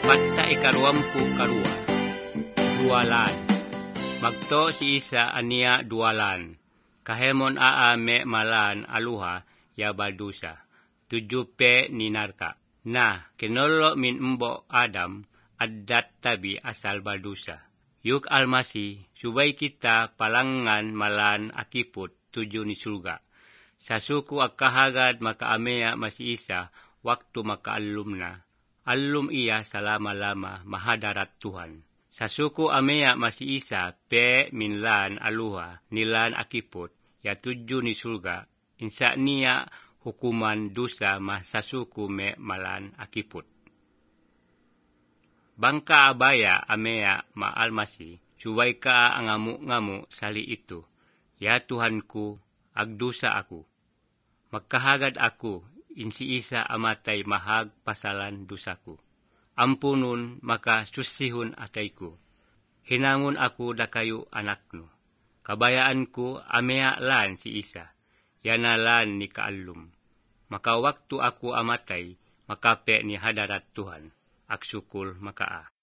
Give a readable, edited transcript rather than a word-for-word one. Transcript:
Patta ikaruampu karua. Dualan. Magto si Isa ania dualan. Kahemon me malan aluha ya baldusa. Tujupe ninarka. Na kinolo min umbo Adam addat tabi asal baldusa. Yuk almasi subay kita palangan malan akiput tuju ni surga. Sa suku akahagad makaamea masi Isa waktu makaalum na. Alum iya salama-lama mahadarat Tuhan. Sa suku amea masi Isa pe minlan aluha nilan akiput ya tuju ni surga. Insa niya hukuman dusa sa suku me malan akiput. Bangka abaya amea maalmasi subay ka angamu-ngamu sali itu. Ya Tuhanku agdusa aku. Magkahagad ako insi Isa amatay mahag pasalan dusaku. Ampunun maka susihun atayku. Hinangon ako da kayo anakno. Kabayaan ko amea lan si Isa. Yanalan ni kaalum. Maka waktu aku amatay makape ni hadarat Tuhan. Aksukul makaa.